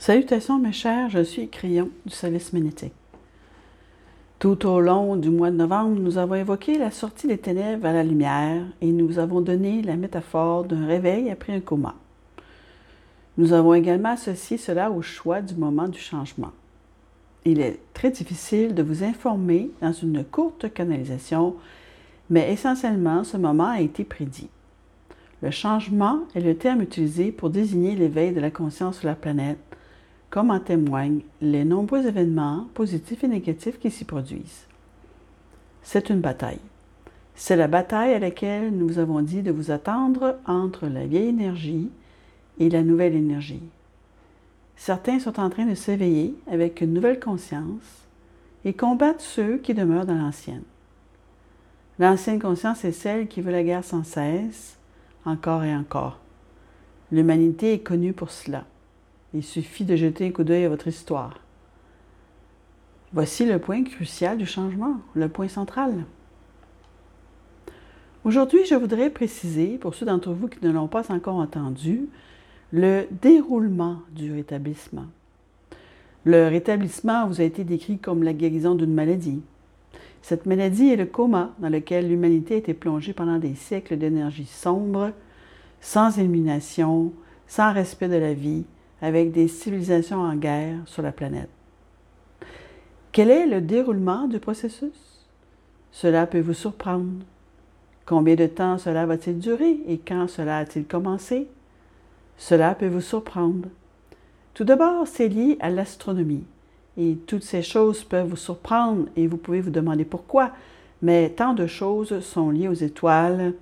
Salutations mes chers, je suis Crayon du Service Magnétique. Tout au long du mois de novembre, nous avons évoqué la sortie des ténèbres à la lumière et nous avons donné la métaphore d'un réveil après un coma. Nous avons également associé cela au choix du moment du changement. Il est très difficile de vous informer dans une courte canalisation, mais essentiellement ce moment a été prédit. Le changement est le terme utilisé pour désigner l'éveil de la conscience sur la planète, comme en témoignent les nombreux événements positifs et négatifs qui s'y produisent. C'est une bataille. C'est la bataille à laquelle nous vous avons dit de vous attendre entre la vieille énergie et la nouvelle énergie. Certains sont en train de s'éveiller avec une nouvelle conscience et combattent ceux qui demeurent dans l'ancienne. L'ancienne conscience est celle qui veut la guerre sans cesse, encore et encore. L'humanité est connue pour cela. Il suffit de jeter un coup d'œil à votre histoire. Voici le point crucial du changement, le point central. Aujourd'hui, je voudrais préciser, pour ceux d'entre vous qui ne l'ont pas encore entendu, le déroulement du rétablissement. Le rétablissement vous a été décrit comme la guérison d'une maladie. Cette maladie est le coma dans lequel l'humanité a été plongée pendant des siècles d'énergie sombre, sans illumination, sans respect de la vie, avec des civilisations en guerre sur la planète. Quel est le déroulement du processus? Cela peut vous surprendre. Combien de temps cela va-t-il durer et quand cela a-t-il commencé? Cela peut vous surprendre. Tout d'abord, c'est lié à l'astronomie. Et toutes ces choses peuvent vous surprendre et vous pouvez vous demander pourquoi, mais tant de choses sont liées aux étoiles,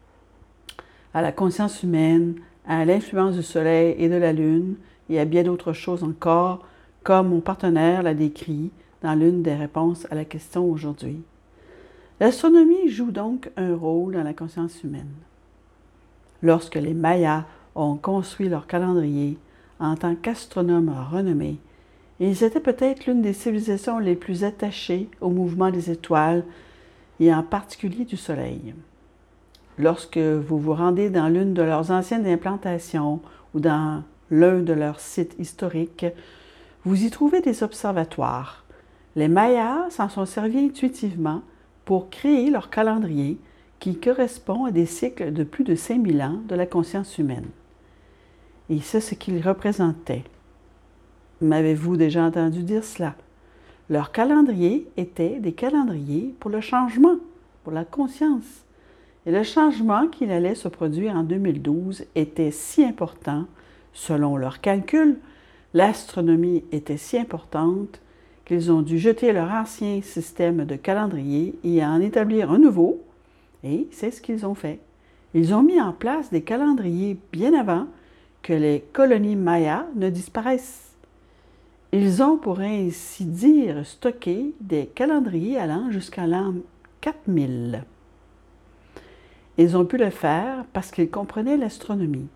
à la conscience humaine, à l'influence du Soleil et de la Lune, et à bien d'autres choses encore, comme mon partenaire l'a décrit dans l'une des réponses à la question aujourd'hui. L'astronomie joue donc un rôle dans la conscience humaine. Lorsque les Mayas ont construit leur calendrier en tant qu'astronomes renommés, ils étaient peut-être l'une des civilisations les plus attachées au mouvement des étoiles et en particulier du Soleil. Lorsque vous vous rendez dans l'une de leurs anciennes implantations ou dans l'un de leurs sites historiques, vous y trouvez des observatoires. Les Mayas s'en sont servis intuitivement pour créer leur calendrier qui correspond à des cycles de plus de 5000 ans de la conscience humaine. Et c'est ce qu'ils représentaient. M'avez-vous déjà entendu dire cela? Leur calendrier était des calendriers pour le changement, pour la conscience. Et le changement qu'il allait se produire en 2012 était si important, selon leurs calculs, l'astronomie était si importante qu'ils ont dû jeter leur ancien système de calendrier et en établir un nouveau, et c'est ce qu'ils ont fait. Ils ont mis en place des calendriers bien avant que les colonies mayas ne disparaissent. Ils ont, pour ainsi dire, stocké des calendriers allant jusqu'à l'an 4000. Ils ont pu le faire parce qu'ils comprenaient l'astronomie.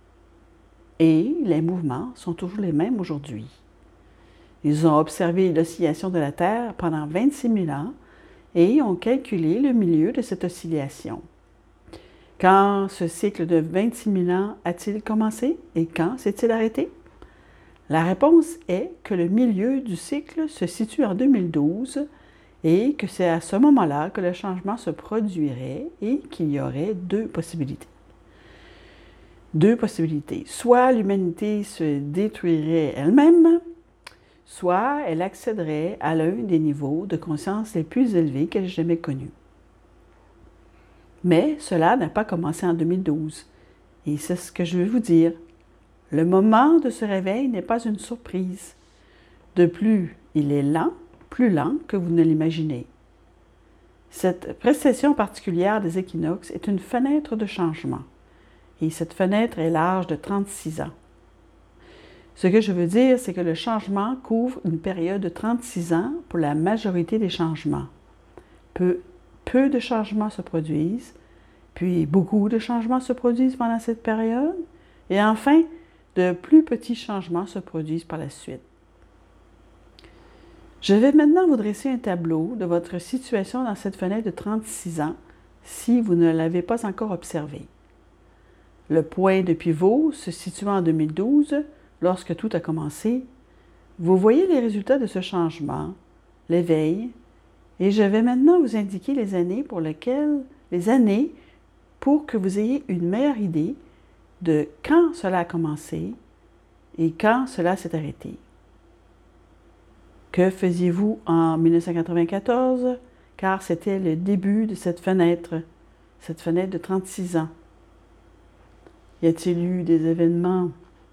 Et les mouvements sont toujours les mêmes aujourd'hui. Ils ont observé l'oscillation de la Terre pendant 26 000 ans et ont calculé le milieu de cette oscillation. Quand ce cycle de 26 000 ans a-t-il commencé et quand s'est-il arrêté? La réponse est que le milieu du cycle se situe en 2012 et que c'est à ce moment-là que le changement se produirait et qu'il y aurait deux possibilités. Soit l'humanité se détruirait elle-même, soit elle accéderait à l'un des niveaux de conscience les plus élevés qu'elle ait jamais connus. Mais cela n'a pas commencé en 2012. Et c'est ce que je veux vous dire. Le moment de ce réveil n'est pas une surprise. De plus, il est lent, plus lent que vous ne l'imaginez. Cette précession particulière des équinoxes est une fenêtre de changement. Et cette fenêtre est large de 36 ans. Ce que je veux dire, c'est que le changement couvre une période de 36 ans pour la majorité des changements. Peu de changements se produisent, puis beaucoup de changements se produisent pendant cette période, et enfin, de plus petits changements se produisent par la suite. Je vais maintenant vous dresser un tableau de votre situation dans cette fenêtre de 36 ans, si vous ne l'avez pas encore observé. Le point de pivot se situant en 2012 lorsque tout a commencé, vous voyez les résultats de ce changement, l'éveil, et je vais maintenant vous indiquer les années pour que vous ayez une meilleure idée de quand cela a commencé et quand cela s'est arrêté. Que faisiez-vous en 1994? Car c'était le début de cette fenêtre de 36 ans. Y a-t-il eu des événements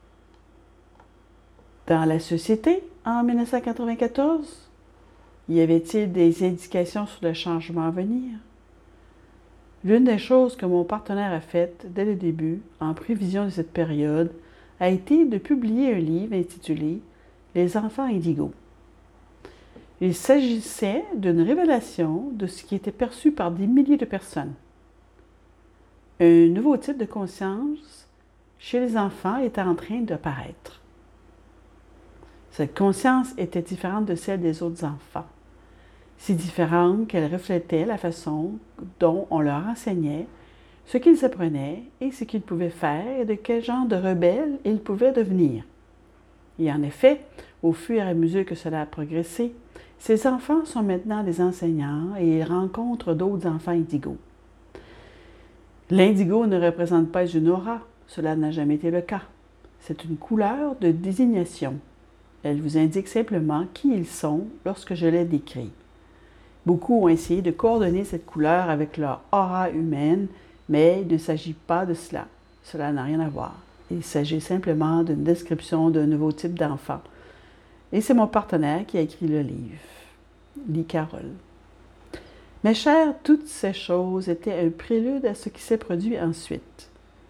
dans la société en 1994? Y avait-il des indications sur le changement à venir? L'une des choses que mon partenaire a faites dès le début, en prévision de cette période, a été de publier un livre intitulé « Les enfants indigos ». Il s'agissait d'une révélation de ce qui était perçu par des milliers de personnes. Un nouveau type de conscience chez les enfants était en train d'apparaître. Cette conscience était différente de celle des autres enfants. Si différente qu'elle reflétait la façon dont on leur enseignait, ce qu'ils apprenaient et ce qu'ils pouvaient faire et de quel genre de rebelles ils pouvaient devenir. Et en effet, au fur et à mesure que cela a progressé, ces enfants sont maintenant des enseignants et ils rencontrent d'autres enfants indigos. L'indigo ne représente pas une aura, cela n'a jamais été le cas. C'est une couleur de désignation. Elle vous indique simplement qui ils sont lorsque je les décris. Beaucoup ont essayé de coordonner cette couleur avec leur aura humaine, mais il ne s'agit pas de cela. Cela n'a rien à voir. Il s'agit simplement d'une description d'un nouveau type d'enfant. Et c'est mon partenaire qui a écrit le livre, Lee Carroll. Mes chers, toutes ces choses étaient un prélude à ce qui s'est produit ensuite.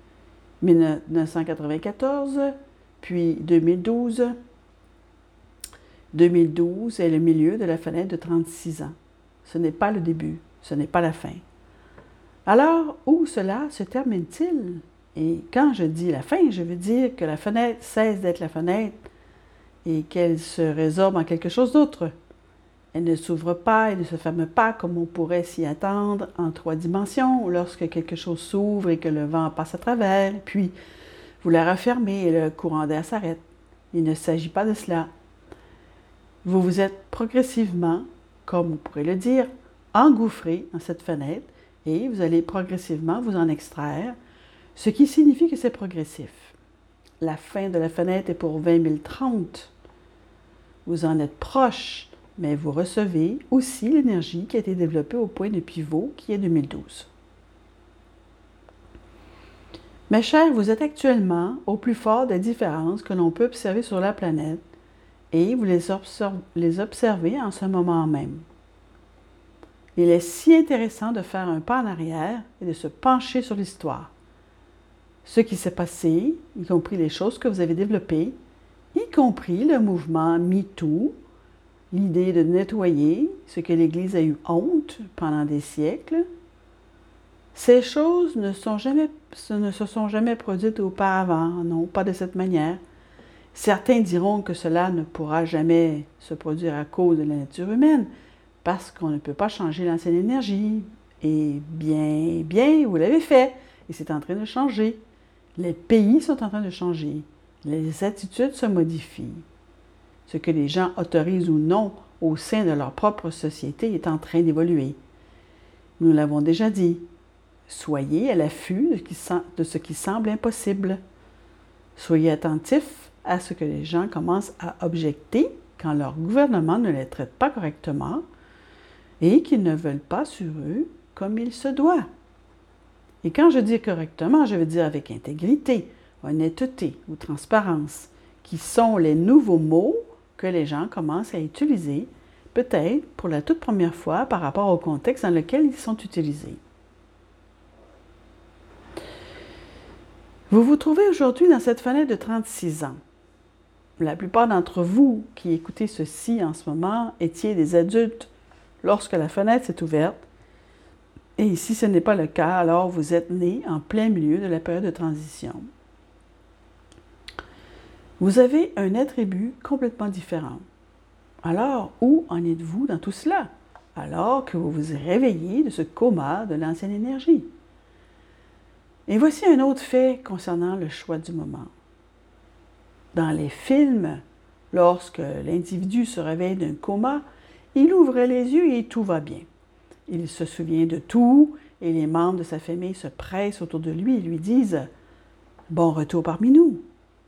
1994, puis 2012. 2012 est le milieu de la fenêtre de 36 ans. Ce n'est pas le début, ce n'est pas la fin. Alors, où cela se termine-t-il? Et quand je dis la fin, je veux dire que la fenêtre cesse d'être la fenêtre et qu'elle se résorbe en quelque chose d'autre. Elle ne s'ouvre pas et ne se ferme pas comme on pourrait s'y attendre en 3 dimensions lorsque quelque chose s'ouvre et que le vent passe à travers, puis vous la refermez et le courant d'air s'arrête. Il ne s'agit pas de cela. Vous vous êtes progressivement, comme on pourrait le dire, engouffré dans cette fenêtre et vous allez progressivement vous en extraire, ce qui signifie que c'est progressif. La fin de la fenêtre est pour 20 030. Vous en êtes proche, mais vous recevez aussi l'énergie qui a été développée au point de pivot qui est 2012. Mes chers, vous êtes actuellement au plus fort des différences que l'on peut observer sur la planète et vous les observez en ce moment même. Il est si intéressant de faire un pas en arrière et de se pencher sur l'histoire. Ce qui s'est passé, y compris les choses que vous avez développées, y compris le mouvement MeToo, l'idée de nettoyer ce que l'Église a eu honte pendant des siècles. Ces choses ne se sont jamais produites auparavant, non, pas de cette manière. Certains diront que cela ne pourra jamais se produire à cause de la nature humaine, parce qu'on ne peut pas changer l'ancienne énergie. Et bien, vous l'avez fait, et c'est en train de changer. Les pays sont en train de changer. Les attitudes se modifient. Ce que les gens autorisent ou non au sein de leur propre société est en train d'évoluer. Nous l'avons déjà dit. Soyez à l'affût de ce qui semble impossible. Soyez attentifs à ce que les gens commencent à objecter quand leur gouvernement ne les traite pas correctement et qu'ils ne veulent pas sur eux comme il se doit. Et quand je dis correctement, je veux dire avec intégrité, honnêteté ou transparence, qui sont les nouveaux mots que les gens commencent à utiliser, peut-être pour la toute première fois par rapport au contexte dans lequel ils sont utilisés. Vous vous trouvez aujourd'hui dans cette fenêtre de 36 ans. La plupart d'entre vous qui écoutez ceci en ce moment étiez des adultes lorsque la fenêtre s'est ouverte. Et si ce n'est pas le cas, alors vous êtes nés en plein milieu de la période de transition. Vous avez un attribut complètement différent. Alors, où en êtes-vous dans tout cela, alors que vous vous réveillez de ce coma de l'ancienne énergie? Et voici un autre fait concernant le choix du moment. Dans les films, lorsque l'individu se réveille d'un coma, il ouvre les yeux et tout va bien. Il se souvient de tout et les membres de sa famille se pressent autour de lui et lui disent « Bon retour parmi nous ».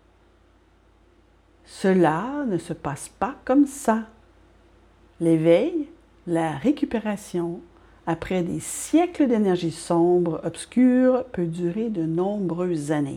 Cela ne se passe pas comme ça. L'éveil, la récupération, après des siècles d'énergie sombre, obscure, peut durer de nombreuses années.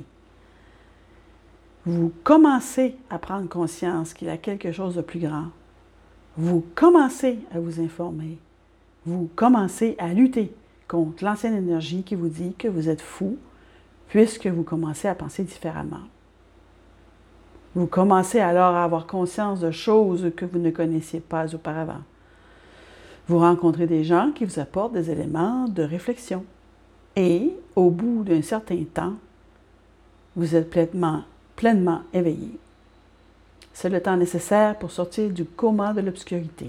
Vous commencez à prendre conscience qu'il y a quelque chose de plus grand. Vous commencez à vous informer. Vous commencez à lutter contre l'ancienne énergie qui vous dit que vous êtes fou, puisque vous commencez à penser différemment. Vous commencez alors à avoir conscience de choses que vous ne connaissiez pas auparavant. Vous rencontrez des gens qui vous apportent des éléments de réflexion. Et, au bout d'un certain temps, vous êtes pleinement éveillé. C'est le temps nécessaire pour sortir du coma de l'obscurité.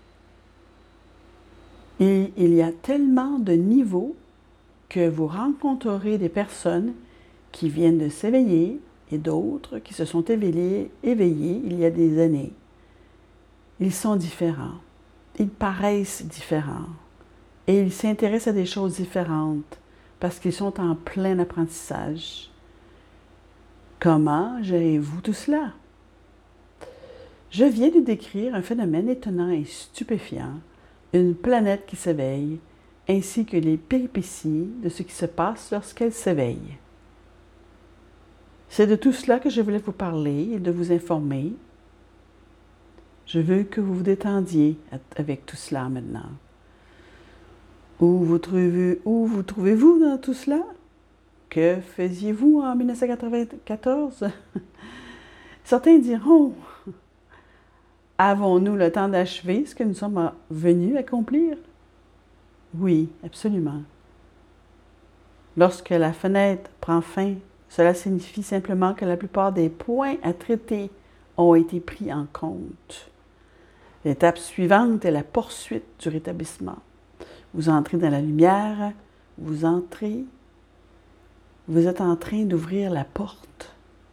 Et il y a tellement de niveaux que vous rencontrerez des personnes qui viennent de s'éveiller et d'autres qui se sont éveillés il y a des années. Ils sont différents. Ils paraissent différents. Et ils s'intéressent à des choses différentes parce qu'ils sont en plein apprentissage. Comment gérez-vous tout cela? Je viens de décrire un phénomène étonnant et stupéfiant, une planète qui s'éveille, ainsi que les péripéties de ce qui se passe lorsqu'elle s'éveille. C'est de tout cela que je voulais vous parler et de vous informer. Je veux que vous vous détendiez avec tout cela maintenant. Où vous trouvez-vous dans tout cela? Que faisiez-vous en 1994? Certains diront, avons-nous le temps d'achever ce que nous sommes venus accomplir? Oui, absolument. Lorsque la fenêtre prend fin, cela signifie simplement que la plupart des points à traiter ont été pris en compte. L'étape suivante est la poursuite du rétablissement. Vous entrez dans la lumière, vous êtes en train d'ouvrir la porte.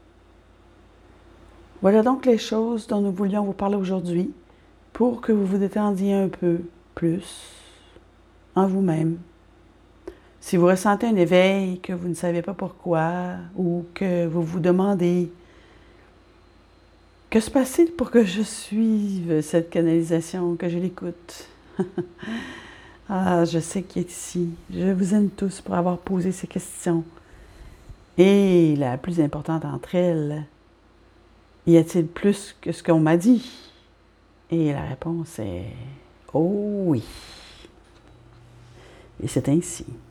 Voilà donc les choses dont nous voulions vous parler aujourd'hui pour que vous vous détendiez un peu plus en vous-même. Si vous ressentez un éveil que vous ne savez pas pourquoi ou que vous vous demandez que se passe-t-il pour que je suive cette canalisation, que je l'écoute? Ah, je sais qui est ici. Je vous aime tous pour avoir posé ces questions. Et la plus importante d'entre elles, y a-t-il plus que ce qu'on m'a dit? Et la réponse est « Oh oui ». Et c'est ainsi.